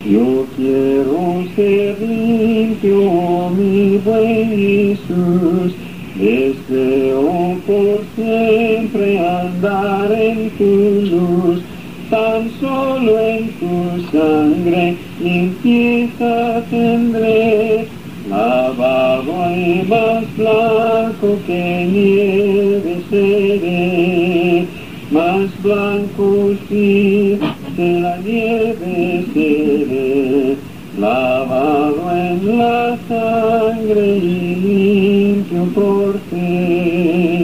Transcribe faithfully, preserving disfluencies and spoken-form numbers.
Yo quiero ser limpio, mi buen Jesús, deseo por siempre andar en tu luz, tan solo en tu sangre limpieza tendré, lavado y más blanco que nieve seré, más blanco sí que la nieve seré, lavado en la sangre y limpio por fe.